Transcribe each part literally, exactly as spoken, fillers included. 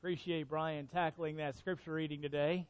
Appreciate Brian tackling that scripture reading today.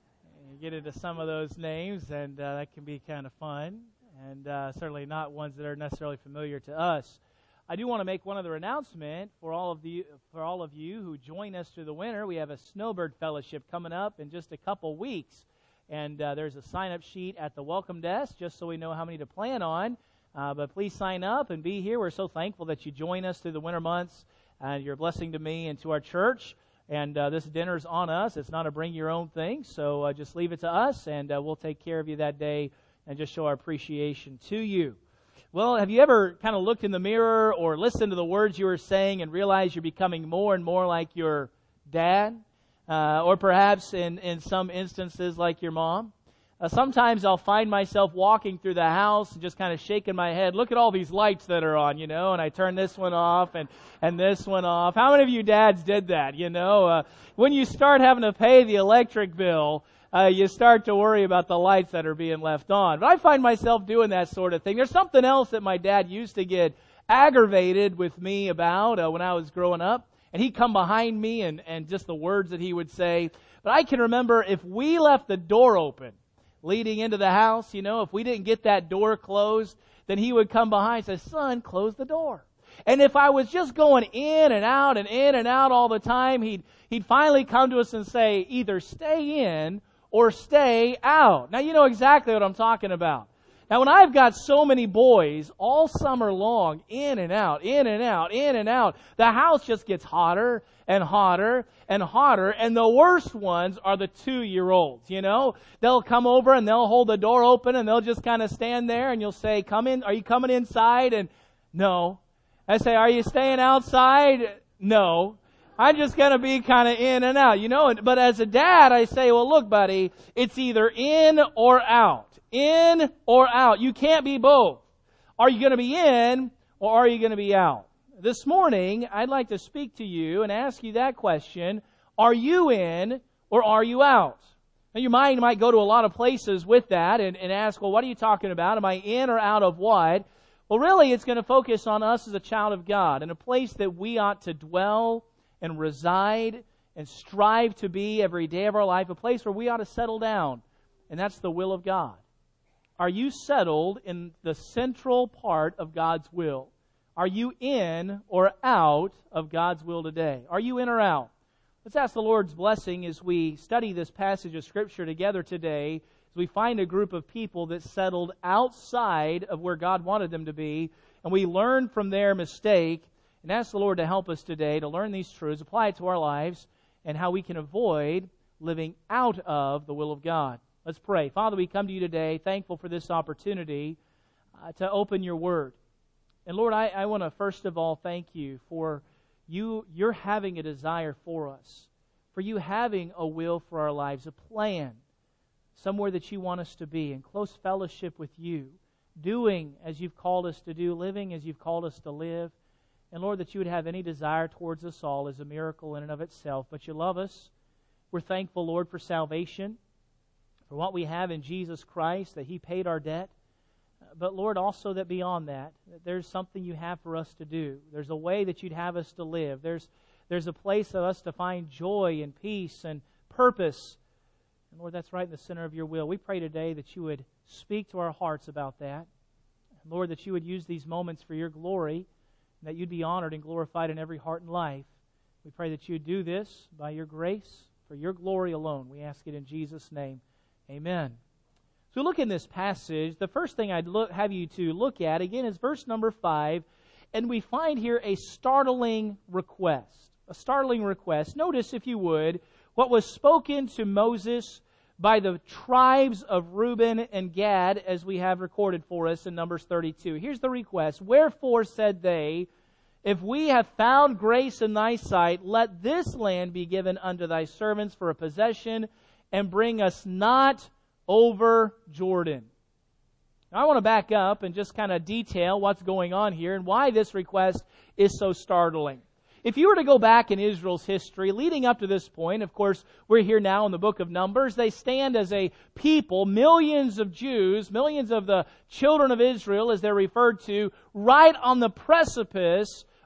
And get into some of those names, and uh, that can be kind of fun, and uh, certainly not ones that are necessarily familiar to us. I do want to make one other announcement for all of the for all of you who join us through the winter. We have a Snowbird Fellowship coming up in just a couple weeks, and uh, there's a sign-up sheet at the welcome desk just so we know how many to plan on. Uh, but please sign up and be here. We're so thankful that you join us through the winter months, and you're a blessing to me and to our church. And uh, this dinner's on us. It's not a bring your own thing, so uh, just leave it to us, and uh, we'll take care of you that day and just show our appreciation to you. Well, have you ever kind of looked in the mirror or listened to the words you were saying and realized you're becoming more and more like your dad? Uh, or perhaps in, in some instances like your mom? Uh, sometimes I'll find myself walking through the house and just kind of shaking my head. Look at all these lights that are on, you know, and I turn this one off and, and this one off. How many of you dads did that, you know? Uh, when you start having to pay the electric bill, uh, you start to worry about the lights that are being left on. But I find myself doing that sort of thing. There's something else that my dad used to get aggravated with me about uh, when I was growing up. And he'd come behind me and, and just the words that he would say. But I can remember if we left the door open, leading into the house, you know, if we didn't get that door closed, then he would come behind and say, son, close the door. And if I was just going in and out and in and out all the time, he'd, he'd finally come to us and say, either stay in or stay out. Now, you know exactly what I'm talking about. Now, when I've got so many boys all summer long, in and out, in and out, in and out, the house just gets hotter and hotter and hotter, and the worst ones are the two-year-olds, you know? They'll come over and they'll hold the door open and they'll just kind of stand there and you'll say, come in, are you coming inside? And no. I say, are you staying outside? No. I'm just going to be kind of in and out, you know? But as a dad, I say, well, look, buddy, it's either in or out. In or out. You can't be both. Are you going to be in or are you going to be out? This morning, I'd like to speak to you and ask you that question. Are you in or are you out? Now, your mind might go to a lot of places with that and, and ask, well, what are you talking about? Am I in or out of what? Well, really, it's going to focus on us as a child of God and a place that we ought to dwell and reside and strive to be every day of our life, a place where we ought to settle down, and that's the will of God. Are you settled in the central part of God's will? Are you in or out of God's will today? Are you in or out? Let's ask the Lord's blessing as we study this passage of Scripture together today, as we find a group of people that settled outside of where God wanted them to be, and we learn from their mistake, and ask the Lord to help us today to learn these truths, apply it to our lives, and how we can avoid living out of the will of God. Let's pray. Father, we come to you today thankful for this opportunity uh, to open your word. And Lord, I, I want to first of all thank you for you, you're having a desire for us, for you having a will for our lives, a plan, somewhere that you want us to be, in close fellowship with you, doing as you've called us to do, living as you've called us to live. And Lord, that you would have any desire towards us all is a miracle in and of itself. But you love us. We're thankful, Lord, for salvation, for what we have in Jesus Christ, that He paid our debt. But Lord, also that beyond that, that there's something you have for us to do. There's a way that you'd have us to live. There's, there's a place for us to find joy and peace and purpose. And Lord, that's right in the center of your will. We pray today that you would speak to our hearts about that. And Lord, that you would use these moments for your glory, and that you'd be honored and glorified in every heart and life. We pray that you would do this by your grace, for your glory alone. We ask it in Jesus' name. Amen. So look in this passage. The first thing I'd look, have you to look at, again, is verse number five. And we find here a startling request. A startling request. Notice, if you would, what was spoken to Moses by the tribes of Reuben and Gad, as we have recorded for us in Numbers thirty-two. Here's the request. Wherefore said they, if we have found grace in thy sight, let this land be given unto thy servants for a possession, and bring us not over Jordan. Now, I want to back up and just kind of detail what's going on here and why this request is so startling. If you were to go back in Israel's history, leading up to this point, of course, we're here now in the book of Numbers. They stand as a people, millions of Jews, millions of the children of Israel, as they're referred to, right on the precipice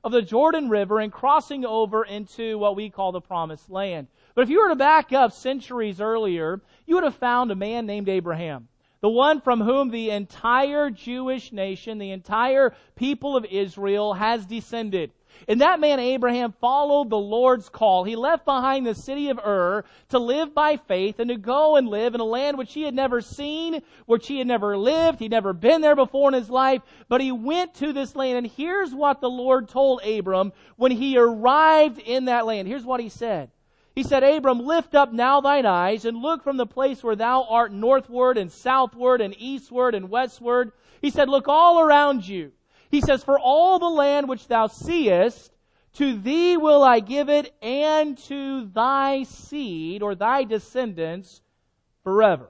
of the Jordan River and crossing over into what we call the Promised Land. But if you were to back up centuries earlier, you would have found a man named Abraham, the one from whom the entire Jewish nation, the entire people of Israel has descended. And that man Abraham followed the Lord's call. He left behind the city of Ur to live by faith and to go and live in a land which he had never seen, which he had never lived. He'd never been there before in his life, but he went to this land. And here's what the Lord told Abram when he arrived in that land. Here's what he said. He said, Abram, lift up now thine eyes and look from the place where thou art northward and southward and eastward and westward. He said, look all around you. He says, for all the land which thou seest, to thee will I give it, and to thy seed, or thy descendants, forever.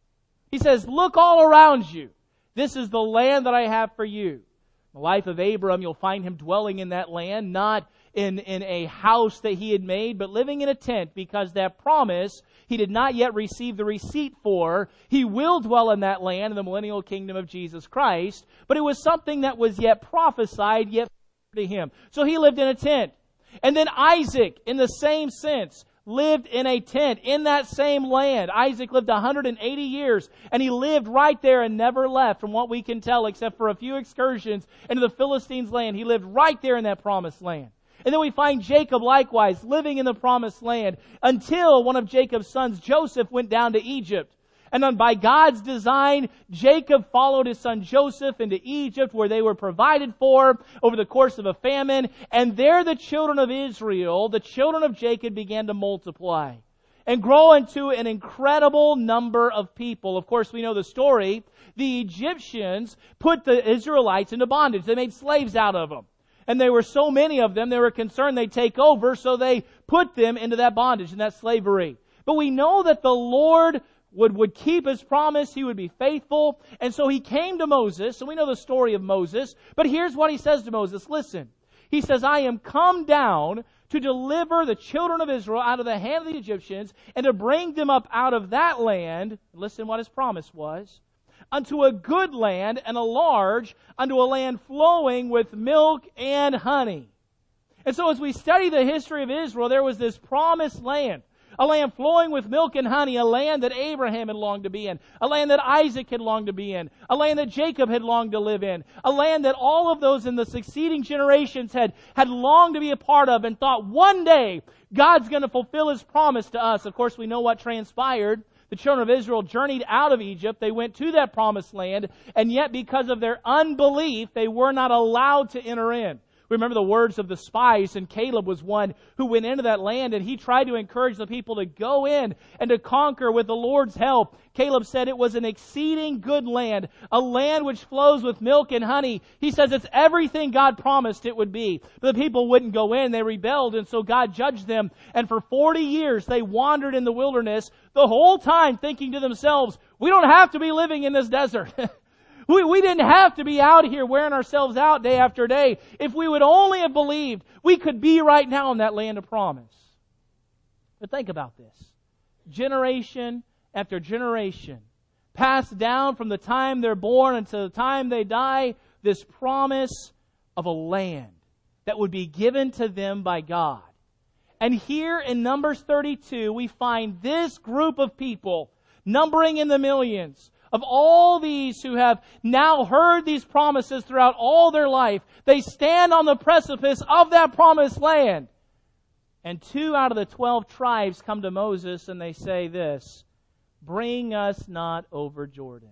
He says, look all around you. This is the land that I have for you. The life of Abram, you'll find him dwelling in that land, not in, in a house that he had made, but living in a tent, because that promise he did not yet receive the receipt for. He will dwell in that land in the millennial kingdom of Jesus Christ, but it was something that was yet prophesied, yet to him. So he lived in a tent. And then Isaac, in the same sense, lived in a tent in that same land. Isaac lived one hundred eighty years, and he lived right there and never left, from what we can tell, except for a few excursions into the Philistines' land. He lived right there in that promised land. And then we find Jacob likewise living in the promised land until one of Jacob's sons, Joseph, went down to Egypt. And then by God's design, Jacob followed his son Joseph into Egypt, where they were provided for over the course of a famine. And there the children of Israel, the children of Jacob, began to multiply and grow into an incredible number of people. Of course, we know the story. The Egyptians put the Israelites into bondage. They made slaves out of them. And there were so many of them, they were concerned they'd take over, so they put them into that bondage and that slavery. But we know that the Lord would, would keep His promise. He would be faithful. And so He came to Moses, and we know the story of Moses. But here's what He says to Moses. Listen. He says, I am come down to deliver the children of Israel out of the hand of the Egyptians and to bring them up out of that land. Listen what His promise was. Unto a good land and a large, unto a land flowing with milk and honey. And so as we study the history of Israel, there was this promised land. A land flowing with milk and honey, a land that Abraham had longed to be in, a land that Isaac had longed to be in, a land that Jacob had longed to live in, a land that all of those in the succeeding generations had, had longed to be a part of and thought one day God's going to fulfill His promise to us. Of course, we know what transpired. The children of Israel journeyed out of Egypt. They went to that promised land, and yet because of their unbelief, they were not allowed to enter in. Remember the words of the spies, and Caleb was one who went into that land, and he tried to encourage the people to go in and to conquer with the Lord's help. Caleb said it was an exceeding good land, a land which flows with milk and honey. He says it's everything God promised it would be. But the people wouldn't go in. They rebelled, and so God judged them. And for forty years, they wandered in the wilderness, the whole time thinking to themselves, we don't have to be living in this desert. We, we didn't have to be out here wearing ourselves out day after day. If we would only have believed, we could be right now in that land of promise. But think about this. Generation after generation, passed down from the time they're born until the time they die, this promise of a land that would be given to them by God. And here in Numbers thirty-two, we find this group of people, numbering in the millions, of all these who have now heard these promises throughout all their life. They stand on the precipice of that promised land. And two out of the twelve tribes come to Moses and they say this, bring us not over Jordan.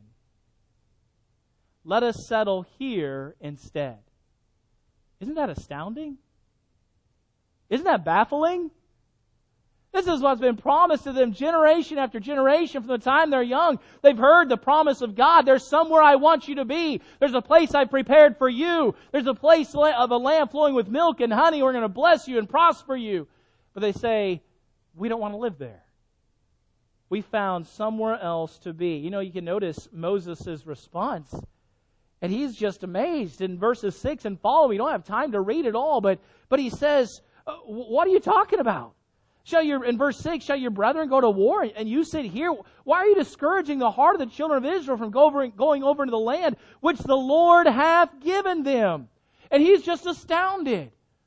Let us settle here instead. Isn't that astounding? Isn't that baffling? This is what's been promised to them generation after generation from the time they're young. They've heard the promise of God. There's somewhere I want you to be. There's a place I've prepared for you. There's a place of a land flowing with milk and honey. We're going to bless you and prosper you. But they say, we don't want to live there. We found somewhere else to be. You know, you can notice Moses' response. And he's just amazed in verses six and following. We don't have time to read it all. But, but he says, what are you talking about? Shall your, in verse six, shall your brethren go to war, and you sit here? Why are you discouraging the heart of the children of Israel from going over into the land which the Lord hath given them? And he's just astounded.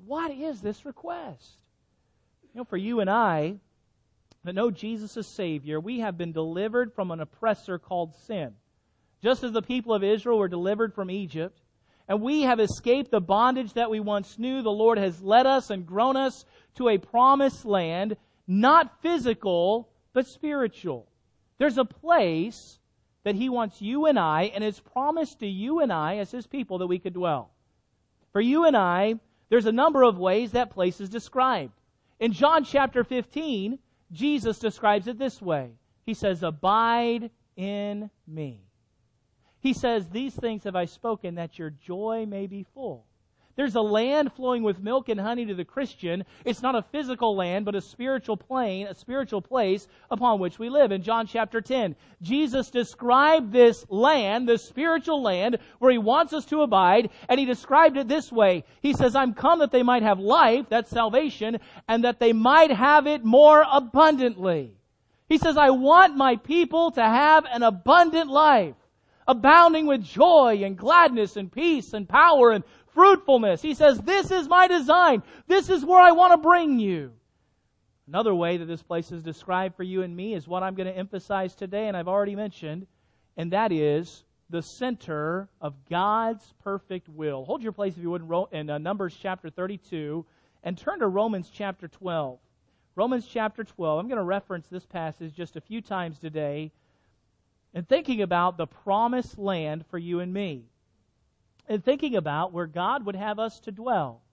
What is this request? You know, for you and I that know Jesus as Savior, we have been delivered from an oppressor called sin. Just as the people of Israel were delivered from Egypt, and we have escaped the bondage that we once knew, the Lord has led us and grown us to a promised land, not physical, but spiritual. There's a place that He wants you and I, and it's promised to you and I as His people that we could dwell. For you and I, there's a number of ways that place is described. In John chapter fifteen, Jesus describes it this way. He says, "Abide in me." He says, "These things have I spoken, that your joy may be full." There's a land flowing with milk and honey to the Christian. It's not a physical land, but a spiritual plane, a spiritual place upon which we live. In John chapter ten, Jesus described this land, this spiritual land, where He wants us to abide, and He described it this way. He says, "I'm come that they might have life," that's salvation, "and that they might have it more abundantly." He says, I want my people to have an abundant life, abounding with joy and gladness and peace and power and fruitfulness. He says, this is my design. This is where I want to bring you. Another way that this place is described for you and me is what I'm going to emphasize today, and I've already mentioned, and that is the center of God's perfect will. Hold your place, if you would, in uh, Numbers chapter thirty-two, and turn to Romans chapter twelve. Romans chapter twelve. I'm going to reference this passage just a few times today, and thinking about the promised land for you and me, and thinking about where God would have us to dwell.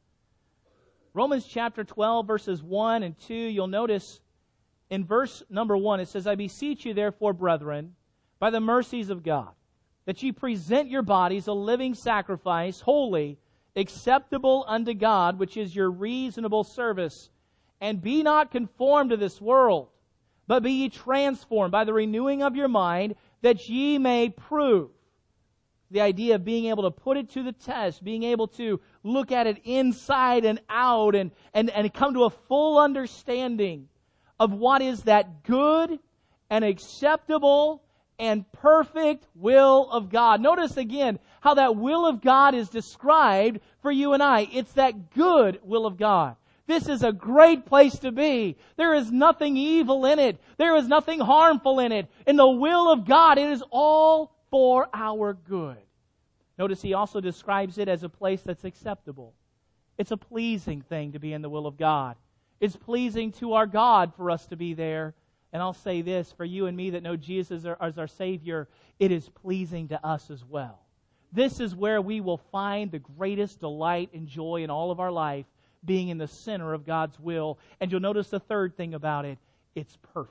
Romans chapter twelve, verses one and two, you'll notice in verse number one, it says, I beseech you therefore, brethren, by the mercies of God, that ye present your bodies a living sacrifice, holy, acceptable unto God, which is your reasonable service. And be not conformed to this world, but be ye transformed by the renewing of your mind, that ye may prove. The idea of being able to put it to the test, being able to look at it inside and out and, and, and come to a full understanding of what is that good and acceptable and perfect will of God. Notice again how that will of God is described for you and I. It's that good will of God. This is a great place to be. There is nothing evil in it. There is nothing harmful in it. In the will of God, it is all for our good. Notice he also describes it as a place that's acceptable. It's a pleasing thing to be in the will of God. It's pleasing to our God for us to be there. And I'll say this, for you and me that know Jesus as our Savior, it is pleasing to us as well. This is where we will find the greatest delight and joy in all of our life, being in the center of God's will. And you'll notice the third thing about it, it's perfect.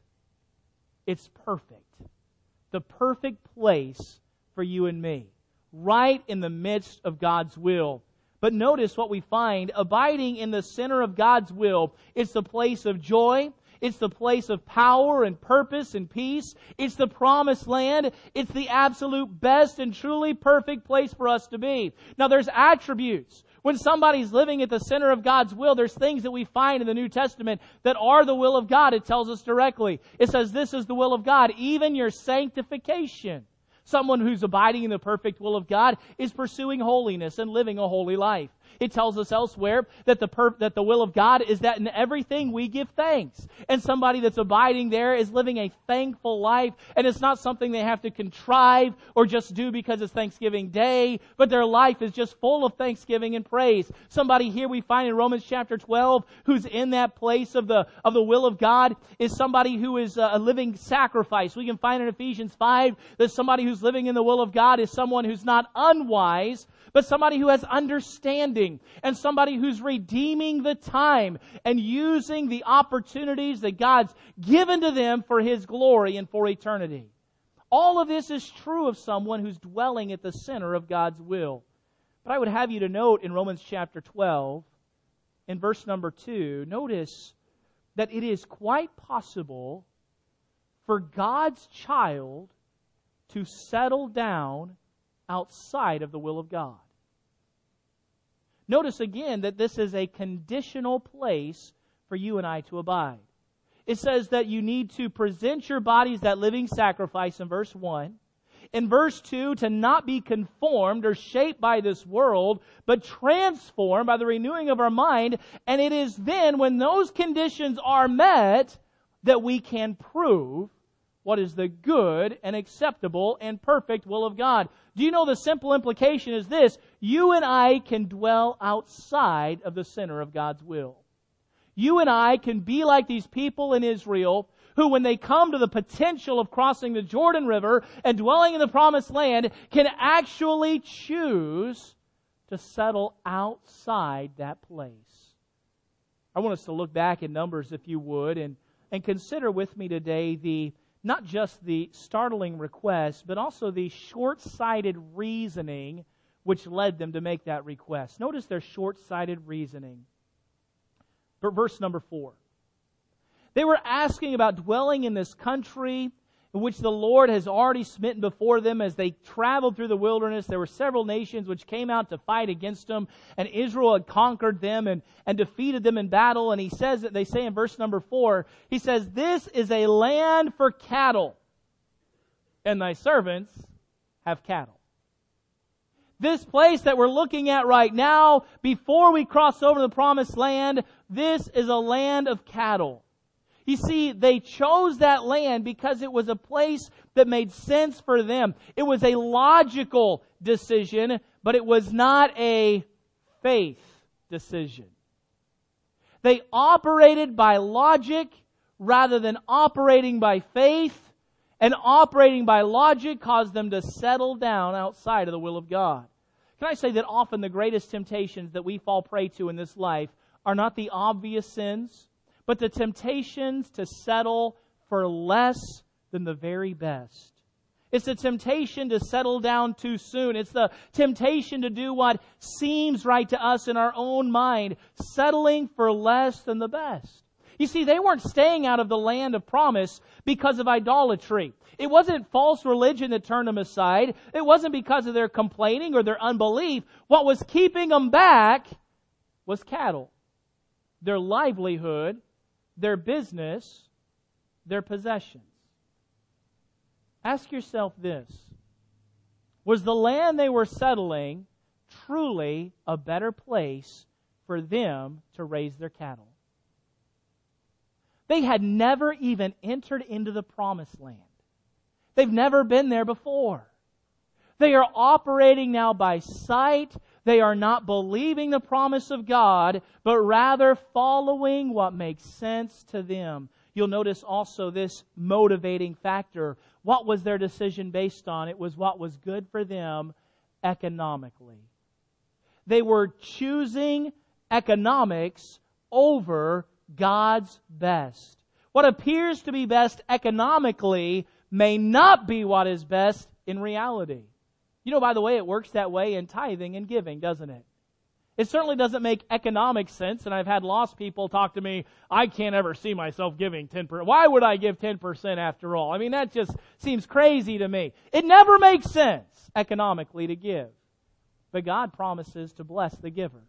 It's perfect. The perfect place for you and me, right in the midst of God's will. But notice what we find, abiding in the center of God's will, it's the place of joy, it's the place of power and purpose and peace, it's the promised land, it's the absolute best and truly perfect place for us to be. Now there's attributes. When somebody's living at the center of God's will, there's things that we find in the New Testament that are the will of God. It tells us directly. It says this is the will of God, even your sanctification. Someone who's abiding in the perfect will of God is pursuing holiness and living a holy life. It tells us elsewhere that the per- that the will of God is that in everything we give thanks. And somebody that's abiding there is living a thankful life. And it's not something they have to contrive or just do because it's Thanksgiving Day, but their life is just full of thanksgiving and praise. Somebody here we find in Romans chapter twelve who's in that place of the of the will of God is somebody who is a living sacrifice. We can find in Ephesians five that somebody who's living in the will of God is someone who's not unwise, but somebody who has understanding and somebody who's redeeming the time and using the opportunities that God's given to them for His glory and for eternity. All of this is true of someone who's dwelling at the center of God's will. But I would have you to note in Romans chapter twelve, in verse number two, notice that it is quite possible for God's child to settle down outside of the will of God. Notice again that this is a conditional place for you and I to abide. It says that you need to present your bodies that living sacrifice in verse one. in verse two, to not be conformed or shaped by this world, but transformed by the renewing of our mind. And it is then when those conditions are met that we can prove what is the good and acceptable and perfect will of God. Do you know the simple implication is this? You and I can dwell outside of the center of God's will. You and I can be like these people in Israel who, when they come to the potential of crossing the Jordan River and dwelling in the Promised Land, can actually choose to settle outside that place. I want us to look back in Numbers, if you would, and, and consider with me today the not just the startling request, but also the short-sighted reasoning which led them to make that request. Notice their short-sighted reasoning. Verse number four. They were asking about dwelling in this country in which the Lord has already smitten before them as they traveled through the wilderness. There were several nations which came out to fight against them, and Israel had conquered them and, and defeated them in battle. And he says that they say in verse number four, he says, "This is a land for cattle, and thy servants have cattle." This place that we're looking at right now, before we cross over the Promised Land, this is a land of cattle. You see, they chose that land because it was a place that made sense for them. It was a logical decision, but it was not a faith decision. They operated by logic rather than operating by faith, and operating by logic caused them to settle down outside of the will of God. Can I say that often the greatest temptations that we fall prey to in this life are not the obvious sins, but the temptations to settle for less than the very best. It's the temptation to settle down too soon. It's the temptation to do what seems right to us in our own mind, settling for less than the best. You see, they weren't staying out of the land of promise because of idolatry. It wasn't false religion that turned them aside. It wasn't because of their complaining or their unbelief. What was keeping them back was cattle, their livelihood, their business, their possessions. Ask yourself this. Was the land they were settling truly a better place for them to raise their cattle? They had never even entered into the Promised Land. They've never been there before. They are operating now by sight. They are not believing the promise of God, but rather following what makes sense to them. You'll notice also this motivating factor. What was their decision based on? It was what was good for them economically. They were choosing economics over God's best. What appears to be best economically may not be what is best in reality. You know, by the way, it works that way in tithing and giving, doesn't it? It certainly doesn't make economic sense, and I've had lost people talk to me, I can't ever see myself giving ten percent. Why would I give ten percent after all? I mean, that just seems crazy to me. It never makes sense economically to give. But God promises to bless the giver.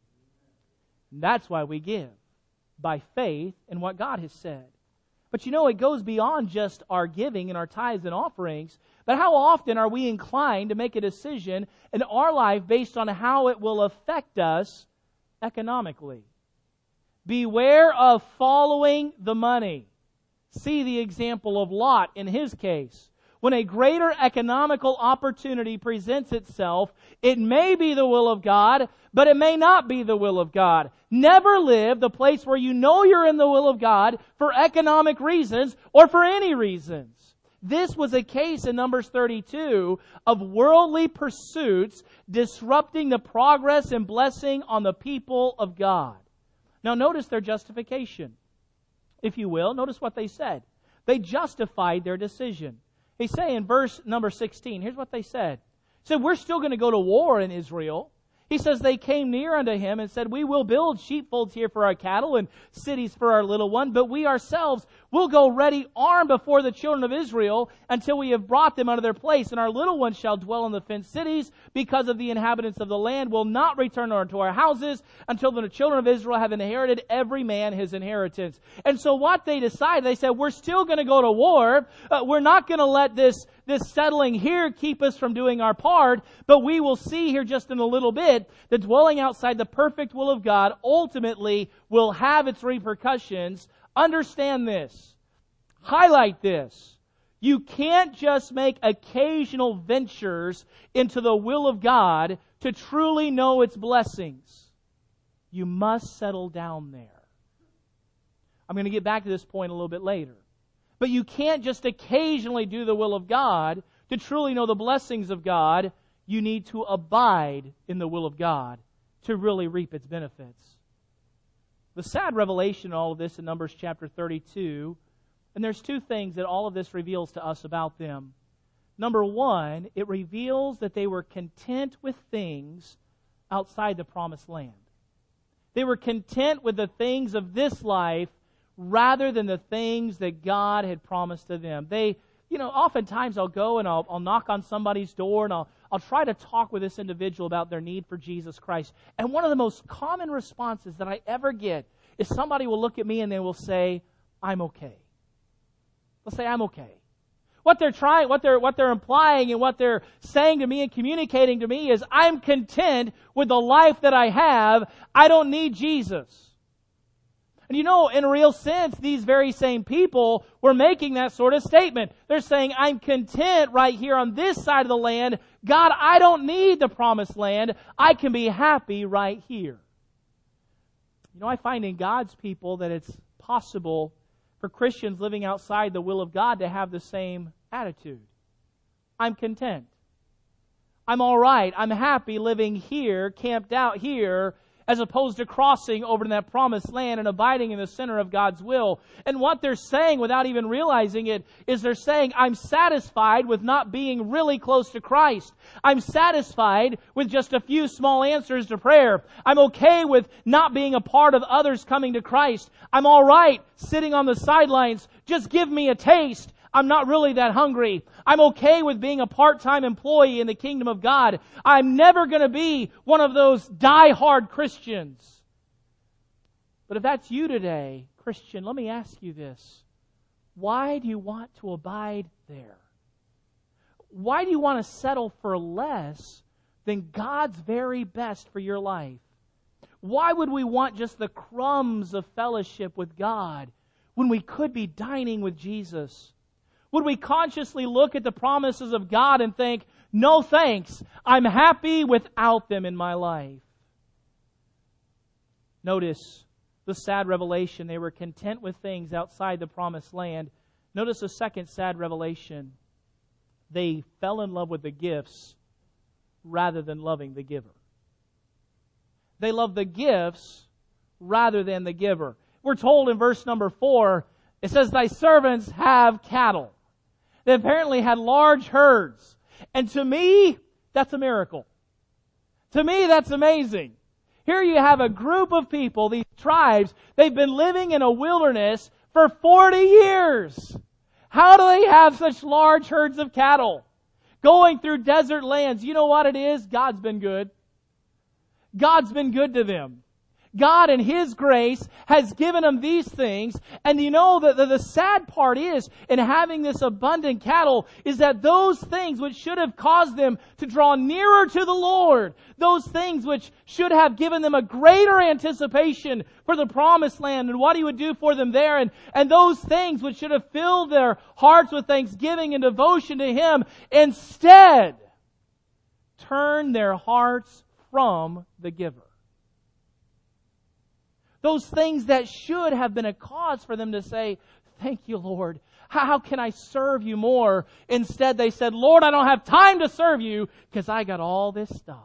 And that's why we give, by faith in what God has said. But you know, it goes beyond just our giving and our tithes and offerings. But how often are we inclined to make a decision in our life based on how it will affect us economically? Beware of following the money. See the example of Lot in his case. When a greater economical opportunity presents itself, it may be the will of God, but it may not be the will of God. Never live the place where you know you're in the will of God for economic reasons or for any reasons. This was a case in Numbers thirty-two of worldly pursuits disrupting the progress and blessing on the people of God. Now notice their justification, if you will. Notice what they said. They justified their decision. They say in verse number sixteen, here's what they said. They said, we're still going to go to war in Israel. He says, they came near unto him and said, we will build sheepfolds here for our cattle and cities for our little one, but we ourselves We'll go ready armed before the children of Israel until we have brought them unto their place. And our little ones shall dwell in the fenced cities, because of the inhabitants of the land will not return unto our houses until the children of Israel have inherited every man his inheritance. And so what they decided, they said, we're still going to go to war. Uh, we're not going to let this This settling here keep us from doing our part, but we will see here just in a little bit that dwelling outside the perfect will of God ultimately will have its repercussions. Understand this. Highlight this. You can't just make occasional ventures into the will of God to truly know its blessings. You must settle down there. I'm going to get back to this point a little bit later. But you can't just occasionally do the will of God to truly know the blessings of God. You need to abide in the will of God to really reap its benefits. The sad revelation in all of this in Numbers chapter thirty-two, and there's two things that all of this reveals to us about them. Number one, it reveals that they were content with things outside the promised land. They were content with the things of this life rather than the things that God had promised to them. They, you know, oftentimes I'll go and I'll, I'll knock on somebody's door and I'll, I'll try to talk with this individual about their need for Jesus Christ. And one of the most common responses that I ever get is somebody will look at me and they will say, I'm okay. They'll say, I'm okay. What they're trying, what they're, what they're implying and what they're saying to me and communicating to me is, I'm content with the life that I have. I don't need Jesus. And you know, in a real sense, these very same people were making that sort of statement. They're saying, I'm content right here on this side of the land. God, I don't need the promised land. I can be happy right here. You know, I find in God's people that it's possible for Christians living outside the will of God to have the same attitude. I'm content. I'm all right. I'm happy living here, camped out here, as opposed to crossing over to that promised land and abiding in the center of God's will. And what they're saying, without even realizing it, is they're saying, I'm satisfied with not being really close to Christ. I'm satisfied with just a few small answers to prayer. I'm okay with not being a part of others coming to Christ. I'm all right sitting on the sidelines. Just give me a taste. I'm not really that hungry. I'm okay with being a part-time employee in the kingdom of God. I'm never going to be one of those die-hard Christians. But if that's you today, Christian, let me ask you this. Why do you want to abide there? Why do you want to settle for less than God's very best for your life? Why would we want just the crumbs of fellowship with God when we could be dining with Jesus? Would we consciously look at the promises of God and think, no thanks, I'm happy without them in my life? Notice the sad revelation. They were content with things outside the promised land. Notice the second sad revelation. They fell in love with the gifts rather than loving the giver. They loved the gifts rather than the giver. We're told in verse number four, it says, thy servants have cattle. They apparently had large herds. And to me, that's a miracle. To me, that's amazing. Here you have a group of people, these tribes, they've been living in a wilderness for forty years. How do they have such large herds of cattle? Going through desert lands. You know what it is? God's been good. God's been good to them. God in His grace has given them these things. And you know, the, the, the sad part is, in having this abundant cattle, is that those things which should have caused them to draw nearer to the Lord, those things which should have given them a greater anticipation for the promised land and what He would do for them there, and, and those things which should have filled their hearts with thanksgiving and devotion to Him, instead turn their hearts from the giver. Those things that should have been a cause for them to say, thank you, Lord. How can I serve you more? Instead, they said, Lord, I don't have time to serve you because I got all this stuff.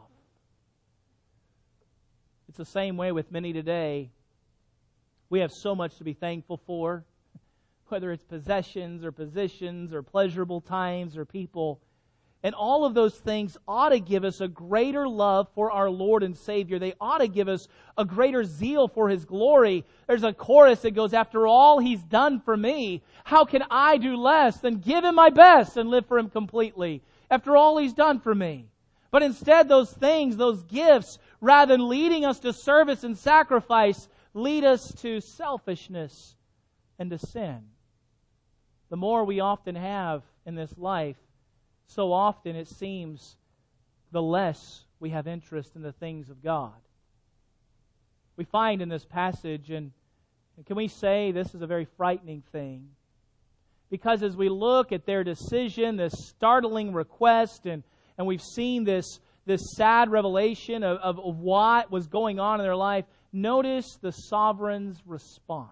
It's the same way with many today. We have so much to be thankful for, whether it's possessions or positions or pleasurable times or people. And all of those things ought to give us a greater love for our Lord and Savior. They ought to give us a greater zeal for His glory. There's a chorus that goes, after all He's done for me, how can I do less than give Him my best and live for Him completely? After all He's done for me. But instead, those things, those gifts, rather than leading us to service and sacrifice, lead us to selfishness and to sin. The more we often have in this life, so often it seems the less we have interest in the things of God. We find in this passage, and can we say this is a very frightening thing? Because as we look at their decision, this startling request, and, and we've seen this, this sad revelation of, of, of what was going on in their life, notice the sovereign's response.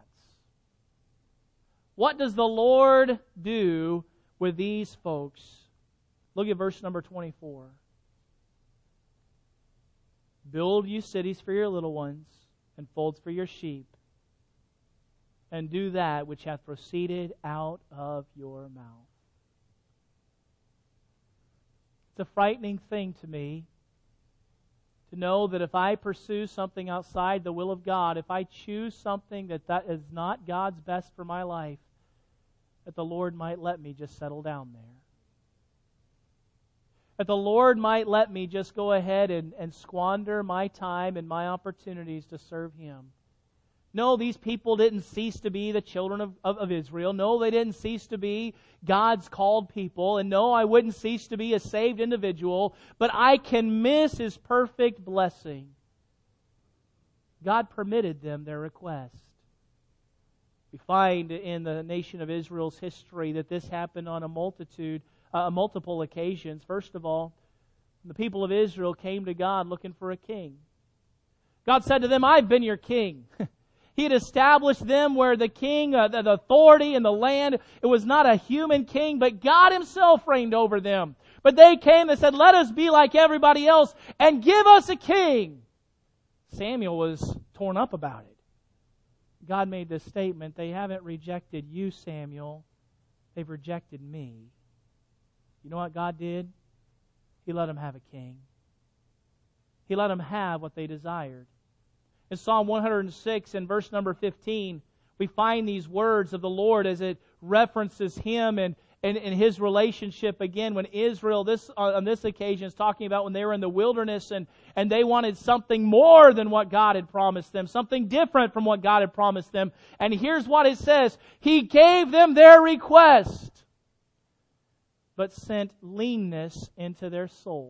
What does the Lord do with these folks? Look at verse number twenty-four. Build you cities for your little ones, and folds for your sheep, and do that which hath proceeded out of your mouth. It's a frightening thing to me to know that if I pursue something outside the will of God, if I choose something that, that is not God's best for my life, that the Lord might let me just settle down there. That the Lord might let me just go ahead and, and squander my time and my opportunities to serve Him. No, these people didn't cease to be the children of, of, of Israel. No, they didn't cease to be God's called people. And no, I wouldn't cease to be a saved individual. But I can miss His perfect blessing. God permitted them their request. We find in the nation of Israel's history that this happened on a multitude Uh, multiple occasions. First of all, the people of Israel came to God looking for a king. God said to them, I've been your king. He had established them where the king, uh, the, the authority in the land, it was not a human king, but God Himself reigned over them. But they came and said, let us be like everybody else and give us a king. Samuel was torn up about it. God made this statement, they haven't rejected you, Samuel. They've rejected me. You know what God did? He let them have a king. He let them have what they desired. In Psalm one hundred six, in verse number fifteen, we find these words of the Lord as it references Him and, and, and His relationship again when Israel, this on this occasion, is talking about when they were in the wilderness and, and they wanted something more than what God had promised them, something different from what God had promised them. And here's what it says. He gave them their request, but sent leanness into their soul.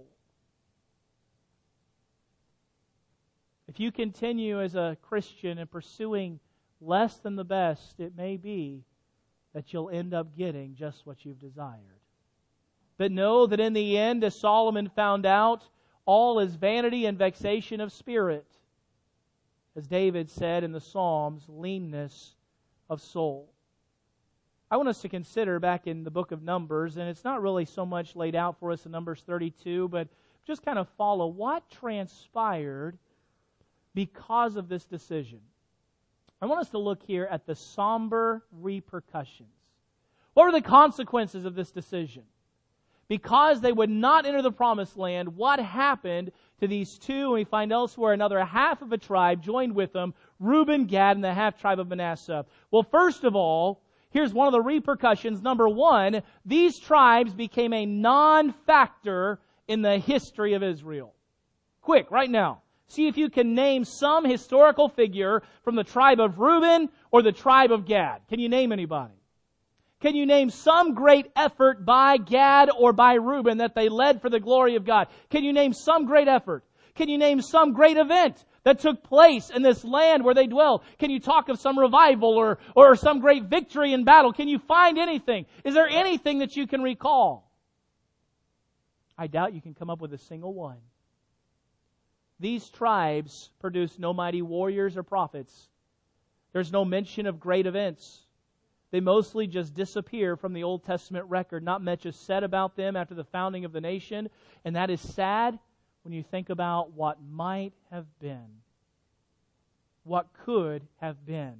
If you continue as a Christian and pursuing less than the best, it may be that you'll end up getting just what you've desired. But know that in the end, as Solomon found out, all is vanity and vexation of spirit. As David said in the Psalms, leanness of soul. I want us to consider back in the book of Numbers, and it's not really so much laid out for us in Numbers thirty-two, but just kind of follow what transpired because of this decision. I want us to look here at the somber repercussions. What were the consequences of this decision? Because they would not enter the promised land, what happened to these two? And we find elsewhere another half of a tribe joined with them, Reuben, Gad, and the half tribe of Manasseh. Well, first of all, here's one of the repercussions. Number one, these tribes became a non-factor in the history of Israel. Quick, right now. See if you can name some historical figure from the tribe of Reuben or the tribe of Gad. Can you name anybody? Can you name some great effort by Gad or by Reuben that they led for the glory of God? Can you name some great effort? Can you name some great event that took place in this land where they dwell? Can you talk of some revival or, or some great victory in battle? Can you find anything? Is there anything that you can recall? I doubt you can come up with a single one. These tribes produced no mighty warriors or prophets. There's no mention of great events. They mostly just disappear from the Old Testament record. Not much is said about them after the founding of the nation. And that is sad when you think about what might have been. What could have been.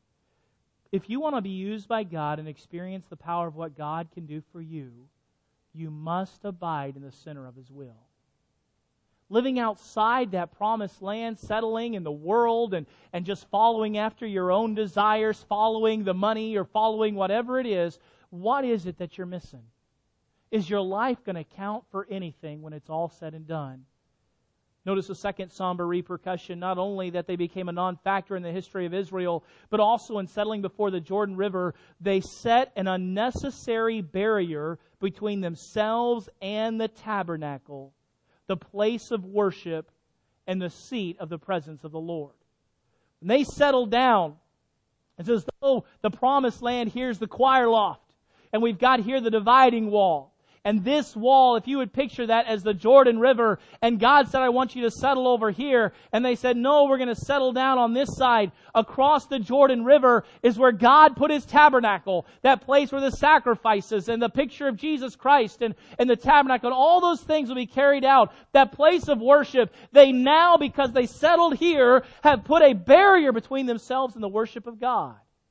If you want to be used by God and experience the power of what God can do for you, you must abide in the center of His will. Living outside that promised land, settling in the world and, and just following after your own desires, following the money or following whatever it is, what is it that you're missing? Is your life going to count for anything when it's all said and done? Notice the second somber repercussion, not only that they became a non-factor in the history of Israel, but also in settling before the Jordan River, they set an unnecessary barrier between themselves and the tabernacle, the place of worship, and the seat of the presence of the Lord. When they settled down, it's as though the promised land, here's the choir loft, and we've got here the dividing wall. And this wall, if you would picture that as the Jordan River, and God said, I want you to settle over here. And they said, no, we're going to settle down on this side. Across the Jordan River is where God put His tabernacle, that place where the sacrifices and the picture of Jesus Christ and, and the tabernacle and all those things will be carried out. That place of worship, they now, because they settled here, have put a barrier between themselves and the worship of God.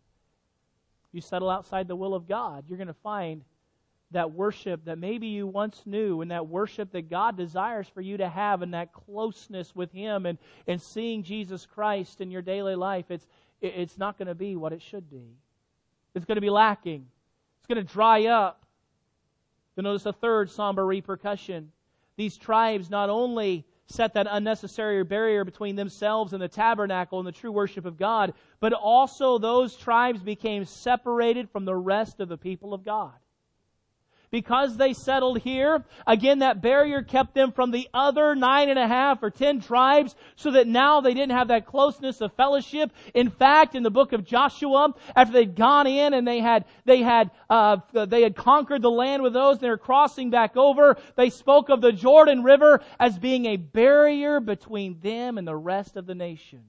You settle outside the will of God, you're going to find that worship that maybe you once knew, and that worship that God desires for you to have, and that closeness with Him and, and seeing Jesus Christ in your daily life, it's, it's not going to be what it should be. It's going to be lacking. It's going to dry up. You'll notice a third somber repercussion. These tribes not only set that unnecessary barrier between themselves and the tabernacle and the true worship of God, but also those tribes became separated from the rest of the people of God. Because they settled here, again, that barrier kept them from the other nine and a half or ten tribes, so that now they didn't have that closeness of fellowship. In fact, in the book of Joshua, after they'd gone in and they had they had uh, they had conquered the land with those, and they were crossing back over, they spoke of the Jordan River as being a barrier between them and the rest of the nation.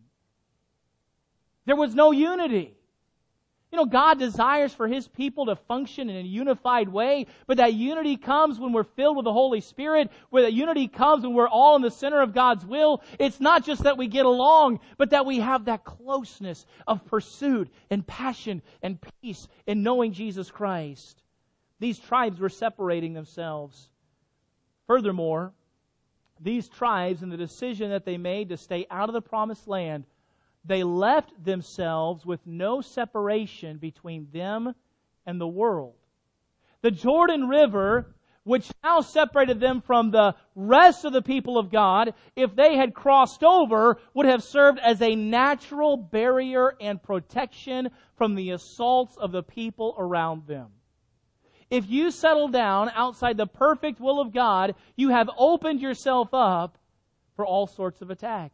There was no unity. You know, God desires for His people to function in a unified way, but that unity comes when we're filled with the Holy Spirit, where that unity comes when we're all in the center of God's will. It's not just that we get along, but that we have that closeness of pursuit and passion and peace in knowing Jesus Christ. These tribes were separating themselves. Furthermore, these tribes, and the decision that they made to stay out of the promised land, they left themselves with no separation between them and the world. The Jordan River, which now separated them from the rest of the people of God, if they had crossed over, would have served as a natural barrier and protection from the assaults of the people around them. If you settle down outside the perfect will of God, you have opened yourself up for all sorts of attack.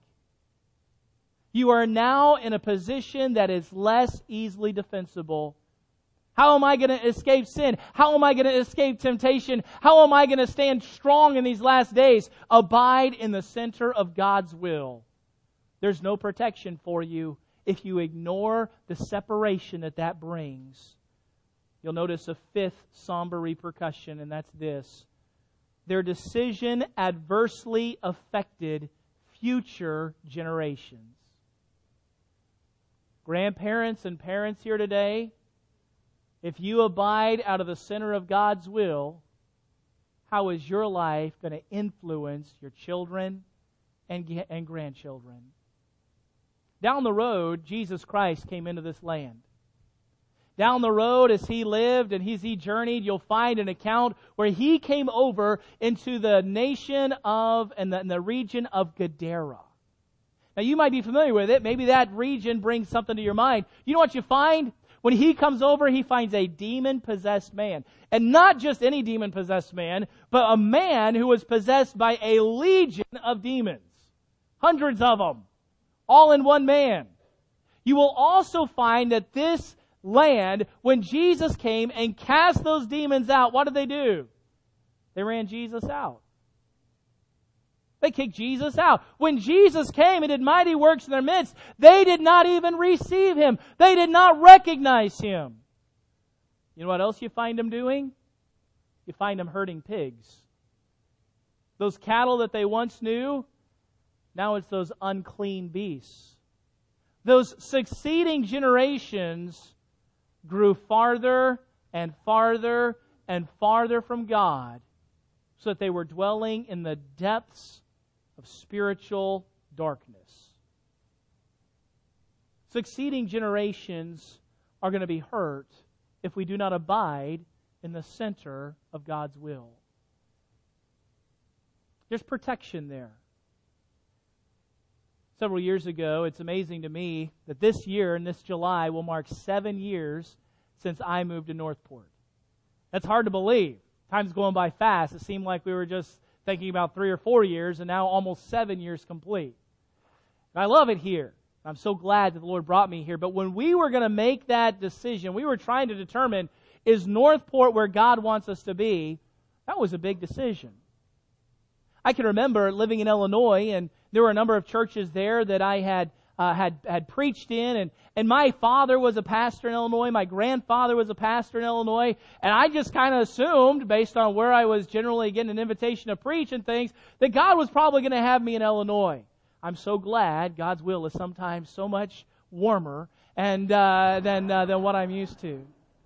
You are now in a position that is less easily defensible. How am I going to escape sin? How am I going to escape temptation? How am I going to stand strong in these last days? Abide in the center of God's will. There's no protection for you if you ignore the separation that that brings. You'll notice a fifth somber repercussion, and that's this. Their decision adversely affected future generations. Grandparents and parents here today, if you abide out of the center of God's will, how is your life going to influence your children and, and grandchildren? Down the road, Jesus Christ came into this land. Down the road, as He lived and as He journeyed, you'll find an account where He came over into the nation of and the, and the region of Gadara. Now, you might be familiar with it. Maybe that region brings something to your mind. You know what you find? When He comes over, He finds a demon-possessed man. And not just any demon-possessed man, but a man who was possessed by a legion of demons. Hundreds of them. All in one man. You will also find that this land, when Jesus came and cast those demons out, what did they do? They ran Jesus out. They kicked Jesus out. When Jesus came and did mighty works in their midst, they did not even receive Him. They did not recognize Him. You know what else you find them doing? You find them herding pigs. Those cattle that they once knew, now it's those unclean beasts. Those succeeding generations grew farther and farther and farther from God so that they were dwelling in the depths of spiritual darkness. Succeeding generations are going to be hurt if we do not abide in the center of God's will. There's protection there. Several years ago, it's amazing to me that this year, and this July, will mark seven years since I moved to Northport. That's hard to believe. Time's going by fast. It seemed like we were just thinking about three or four years, and now almost seven years complete. And I love it here. I'm so glad that the Lord brought me here. But when we were going to make that decision, we were trying to determine, is Northport where God wants us to be? That was a big decision. I can remember living in Illinois, and there were a number of churches there that I had uh, had had preached in, and and my father was a pastor in Illinois, my grandfather was a pastor in Illinois, and I just kind of assumed, based on where I was generally getting an invitation to preach and things, that God was probably going to have me in Illinois. I'm so glad God's will is sometimes so much warmer and uh, than uh, than what I'm used to.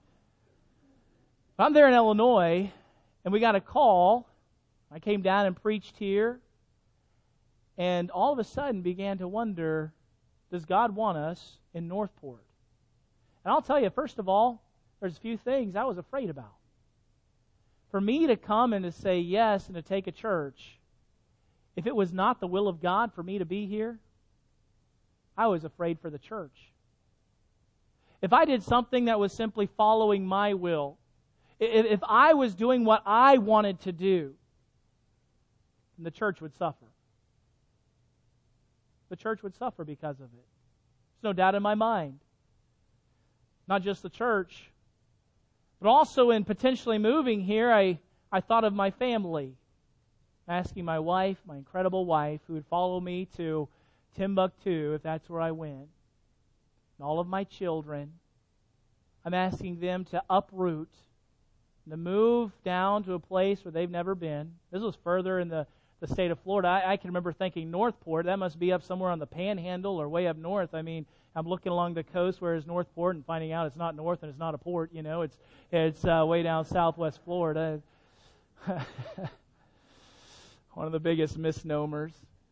I'm there in Illinois, and we got a call. I came down and preached here, and all of a sudden began to wonder, does God want us in Northport? And I'll tell you, first of all, there's a few things I was afraid about. For me to come and to say yes and to take a church, if it was not the will of God for me to be here, I was afraid for the church. If I did something that was simply following my will, if, if I was doing what I wanted to do, then the church would suffer. The church would suffer because of it. There's no doubt in my mind. Not just the church, but also in potentially moving here, I, I thought of my family. Asking my wife, my incredible wife, who would follow me to Timbuktu if that's where I went, and all of my children. I'm asking them to uproot, to move down to a place where they've never been. This was further in the, the state of Florida. I, I can remember thinking Northport, that must be up somewhere on the Panhandle or way up north. I mean, I'm looking along the coast where is Northport and finding out it's not north and it's not a port, you know. It's, it's uh, way down southwest Florida. One of the biggest misnomers.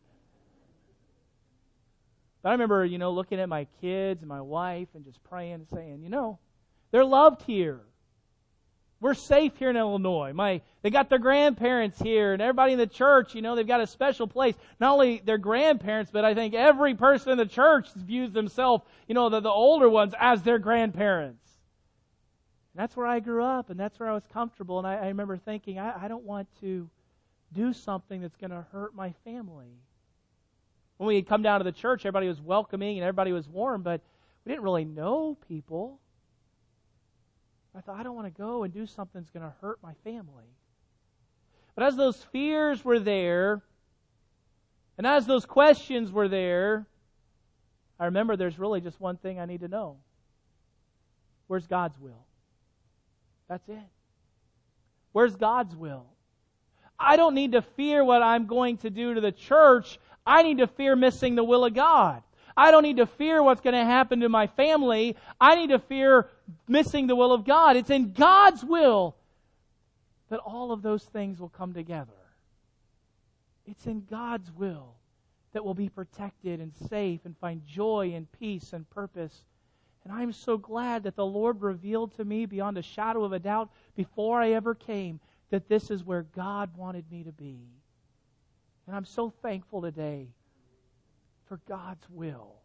But I remember, you know, looking at my kids and my wife and just praying and saying, you know, they're loved here. We're safe here in Illinois. My, they got their grandparents here, and everybody in the church, you know, they've got a special place. Not only their grandparents, but I think every person in the church views themselves, you know, the, the older ones as their grandparents. And that's where I grew up, and that's where I was comfortable. And I, I remember thinking, I, I don't want to do something that's going to hurt my family. When we had come down to the church, everybody was welcoming and everybody was warm, but we didn't really know people. I thought, I don't want to go and do something that's going to hurt my family. But as those fears were there, and as those questions were there, I remember there's really just one thing I need to know. Where's God's will? That's it. Where's God's will? I don't need to fear what I'm going to do to the church. I need to fear missing the will of God. I don't need to fear what's going to happen to my family. I need to fear missing the will of God. It's in God's will that all of those things will come together. It's in God's will that we'll be protected and safe and find joy and peace and purpose. And I'm so glad that the Lord revealed to me beyond a shadow of a doubt before I ever came that this is where God wanted me to be. And I'm so thankful today for God's will.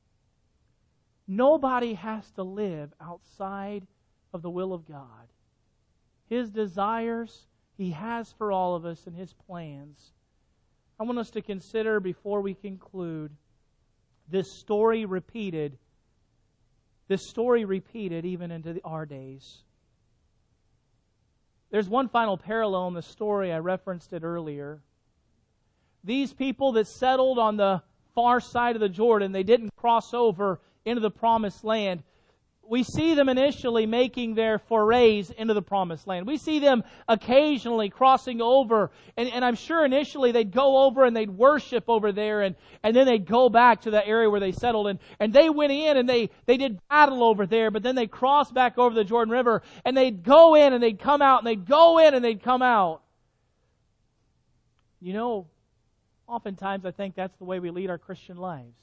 Nobody has to live outside of the will of God. His desires, He has for all of us, and His plans. I want us to consider, before we conclude, this story repeated, this story repeated even into our days. There's one final parallel in the story. I referenced it earlier. These people that settled on the far side of the Jordan, they didn't cross over into the promised land. We see them initially making their forays into the promised land. We see them occasionally crossing over. And, and I'm sure initially they'd go over and they'd worship over there. And, and then they'd go back to the area where they settled. And, and they went in and they, they did battle over there. But then they crossed back over the Jordan River. And they'd go in and they'd come out. And they'd go in and they'd come out. You know, oftentimes I think that's the way we lead our Christian lives.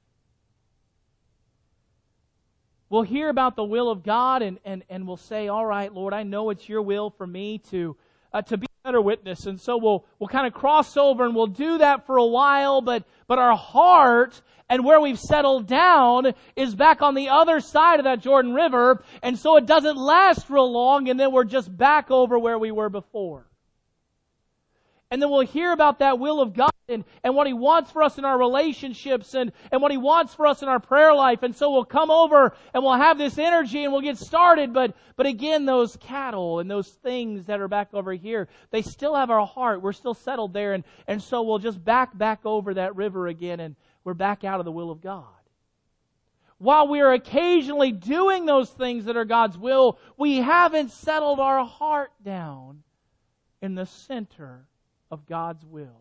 We'll hear about the will of God and, and, and we'll say, all right, Lord, I know it's your will for me to uh, to be a better witness. And so we'll we'll kind of cross over and we'll do that for a while, but but our heart and where we've settled down is back on the other side of that Jordan River, and so it doesn't last real long, and then we're just back over where we were before. And then we'll hear about that will of God and, and what He wants for us in our relationships and, and what He wants for us in our prayer life. And so we'll come over and we'll have this energy and we'll get started. But, but again, those cattle and those things that are back over here, they still have our heart. We're still settled there. And, and so we'll just back, back over that river again and we're back out of the will of God. While we are occasionally doing those things that are God's will, we haven't settled our heart down in the center of God's will.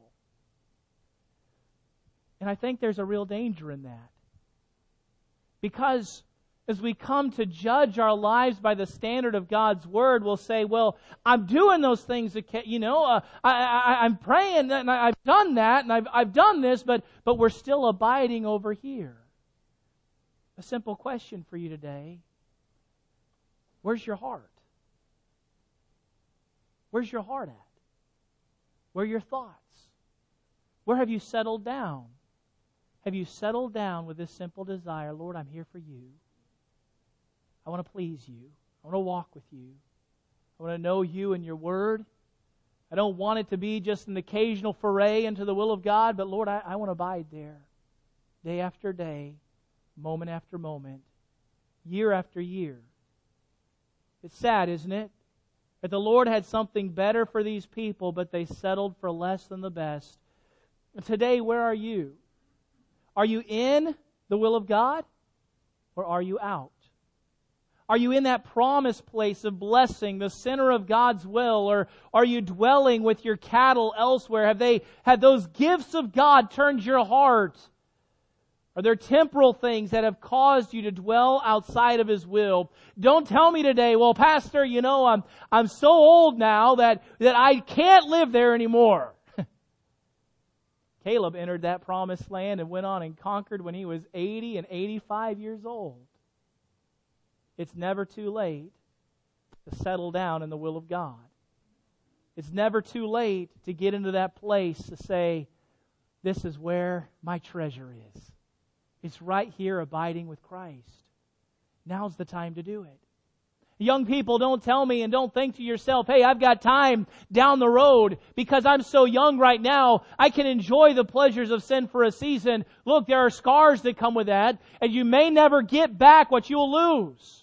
And I think there's a real danger in that. Because as we come to judge our lives by the standard of God's Word, we'll say, well, I'm doing those things, that, you know, uh, I, I, I'm praying and I've done that and I've, I've done this, but, but we're still abiding over here. A simple question for you today. Where's your heart? Where's your heart at? Where are your thoughts? Where have you settled down? Have you settled down with this simple desire, Lord, I'm here for you. I want to please you. I want to walk with you. I want to know you and your word. I don't want it to be just an occasional foray into the will of God, but Lord, I, I want to abide there day after day, moment after moment, year after year. It's sad, isn't it? That the Lord had something better for these people, but they settled for less than the best. And today, where are you? Are you in the will of God? Or are you out? Are you in that promised place of blessing, the center of God's will? Or are you dwelling with your cattle elsewhere? Have they, have those gifts of God turned your heart? Are there temporal things that have caused you to dwell outside of His will? Don't tell me today, well, Pastor, you know, I'm I'm so old now that, that I can't live there anymore. Caleb entered that promised land and went on and conquered when he was eighty and eighty-five years old. It's never too late to settle down in the will of God. It's never too late to get into that place to say, this is where my treasure is. It's right here abiding with Christ. Now's the time to do it. Young people, don't tell me and don't think to yourself, hey, I've got time down the road because I'm so young right now. I can enjoy the pleasures of sin for a season. Look, there are scars that come with that, and you may never get back what you'll lose.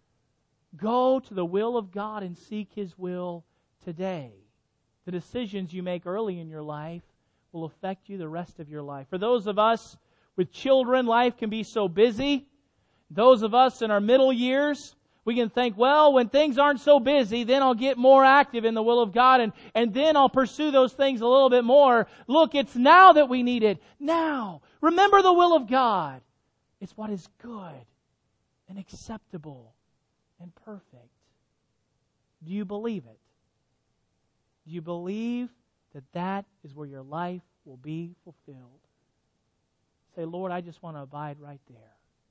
Go to the will of God and seek His will today. The decisions you make early in your life will affect you the rest of your life. For those of us with children, life can be so busy. Those of us in our middle years, we can think, well, when things aren't so busy, then I'll get more active in the will of God, and, and then I'll pursue those things a little bit more. Look, it's now that we need it. Now. Remember the will of God. It's what is good and acceptable and perfect. Do you believe it? Do you believe that that is where your life will be fulfilled? Say, Lord, I just want to abide right there.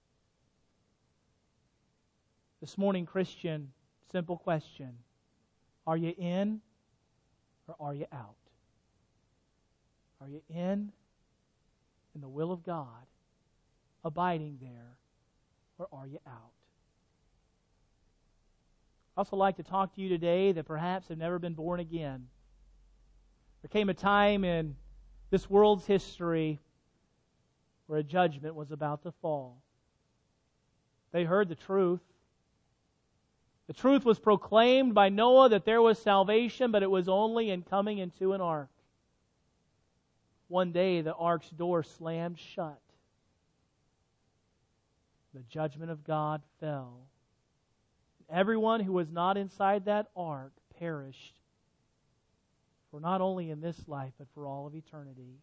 This morning, Christian, simple question. Are you in or are you out? Are you in, in the will of God, abiding there, or are you out? I'd also like to talk to you today that perhaps have never been born again. There came a time in this world's history where a judgment was about to fall. They heard the truth. The truth was proclaimed by Noah that there was salvation, but it was only in coming into an ark. One day the ark's door slammed shut. The judgment of God fell. Everyone who was not inside that ark perished, for not only in this life, but for all of eternity.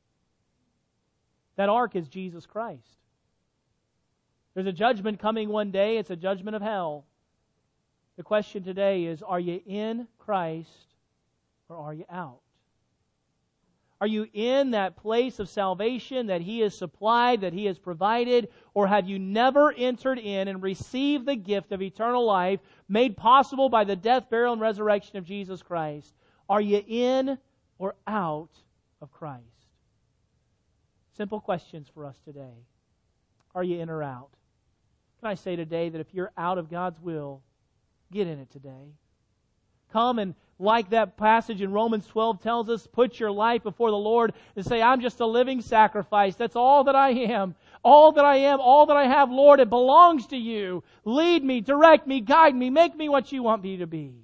That ark is Jesus Christ. There's a judgment coming one day. It's a judgment of hell. The question today is, are you in Christ or are you out? Are you in that place of salvation that He has supplied, that He has provided? Or have you never entered in and received the gift of eternal life made possible by the death, burial, and resurrection of Jesus Christ? Are you in or out of Christ? Simple questions for us today. Are you in or out? Can I say today that if you're out of God's will, get in it today. Come and, like that passage in Romans twelve tells us, put your life before the Lord and say, I'm just a living sacrifice. That's all that I am. All that I am, all that I have, Lord, it belongs to You. Lead me, direct me, guide me, make me what You want me to be.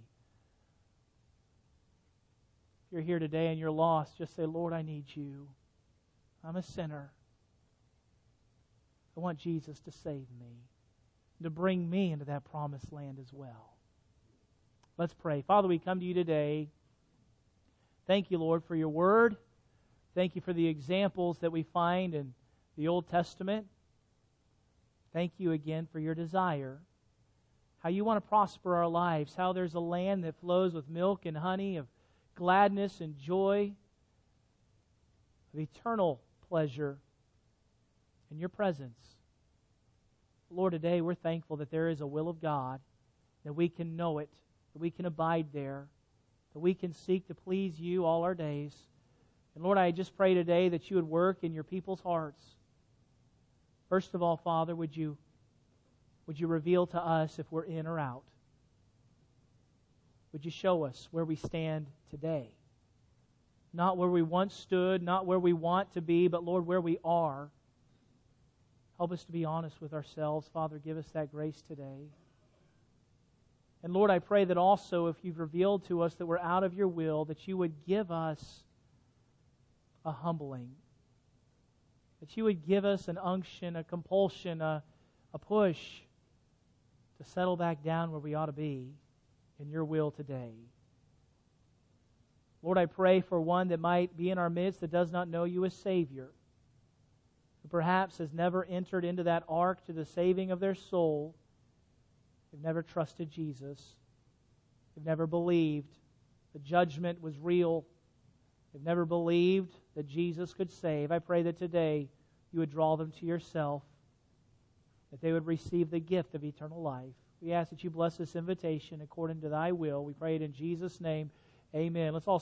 If you're here today and you're lost, just say, Lord, I need You. I'm a sinner. I want Jesus to save me, to bring me into that promised land as well. Let's pray. Father, we come to You today. Thank You, Lord, for Your Word. Thank You for the examples that we find in the Old Testament. Thank You again for Your desire, how You want to prosper our lives, how there's a land that flows with milk and honey, of gladness and joy, of eternal pleasure in Your presence. Lord, today we're thankful that there is a will of God, that we can know it, that we can abide there, that we can seek to please You all our days. And Lord, I just pray today that You would work in Your people's hearts. First of all, Father, would You, would You reveal to us if we're in or out? Would You show us where we stand today? Not where we once stood, not where we want to be, but Lord, where we are. Help us to be honest with ourselves. Father, give us that grace today. And Lord, I pray that also if You've revealed to us that we're out of Your will, that You would give us a humbling. That You would give us an unction, a compulsion, a, a push to settle back down where we ought to be in Your will today. Lord, I pray for one that might be in our midst that does not know You as Savior, who perhaps has never entered into that ark to the saving of their soul. They've never trusted Jesus. They've never believed the judgment was real. They've never believed that Jesus could save. I pray that today You would draw them to Yourself, that they would receive the gift of eternal life. We ask that You bless this invitation according to Thy will. We pray it in Jesus' name. Amen. Let's all